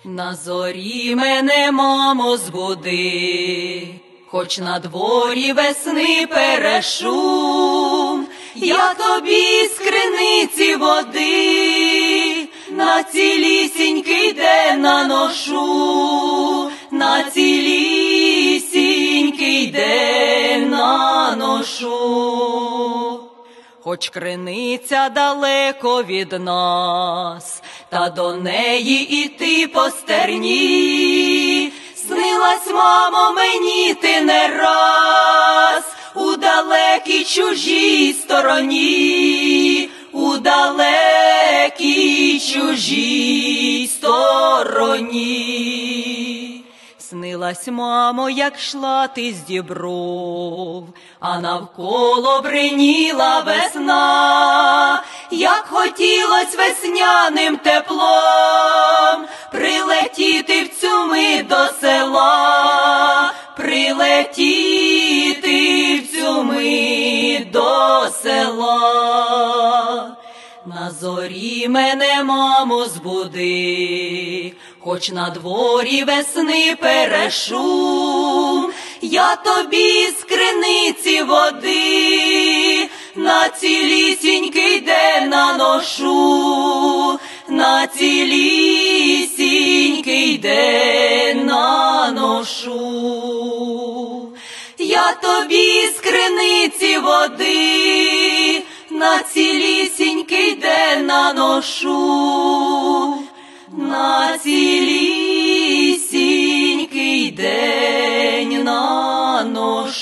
На зорі мене, мамо, збуди, хоч на дворі весни перешум, я тобі з криниці води на цілісінький день наношу, на цілісінький день наношу. Хоч криниця далеко від нас, та до неї іти по стерні. Снилась, мамо, мені ти не раз у далекій чужій стороні, у далекій чужій стороні. Снилась, мамо, як шла ти з Дібров, а навколо бриніла весна, як хотілось весняним теплом прилетіти в цю мить до села, прилетіти в цю мить до села. На зорі мене, мамо, збуди, хоч на дворі весни перешум, я тобі з криниці води на цілісінький день наношу, на цілісінький день наношу. Я тобі з криниці води на цілісінький день наношу, на цілісінький день наношу.